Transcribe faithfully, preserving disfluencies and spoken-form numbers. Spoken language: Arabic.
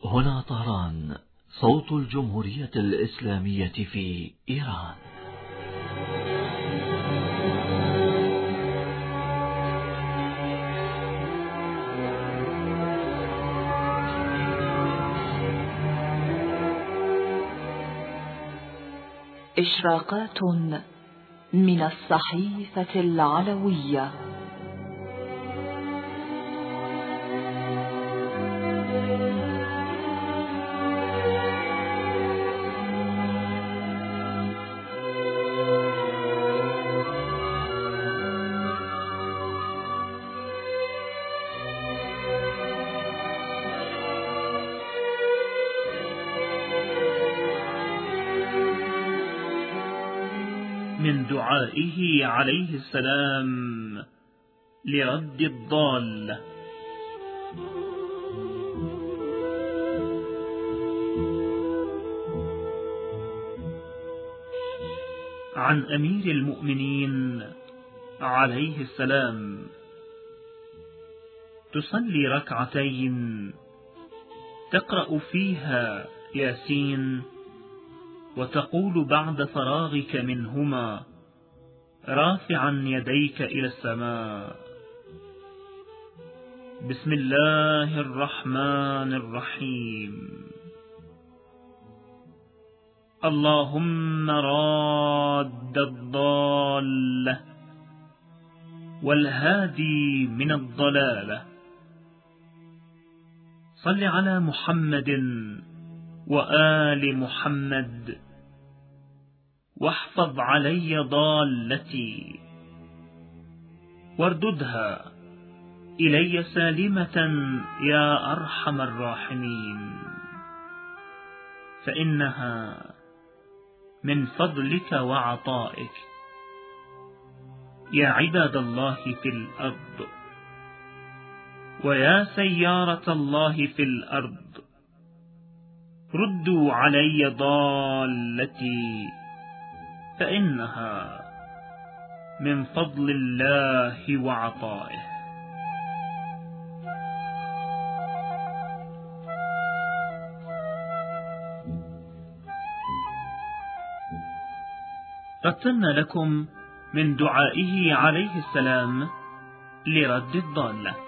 هنا طهران، صوت الجمهورية الإسلامية في إيران. إشراقات من الصحيفة العلوية. من دعائه عليه السلام لرد الضال. عن أمير المؤمنين عليه السلام: تصلي ركعتين تقرأ فيها ياسين، وتقول بعد فراغك منهما رافعا يديك إلى السماء: بسم الله الرحمن الرحيم، اللهم راد الضالة والهادي من الضلالة، صل على محمد وآل محمد، واحفظ علي ضالتي وارددها إلي سالمة يا أرحم الراحمين، فإنها من فضلك وعطائك. يا عباد الله في الأرض، ويا سيارة الله في الأرض، ردوا علي ضالتي، فإنها من فضل الله وعطائه. رتلنا لكم من دعائه عليه السلام لرد الضالة.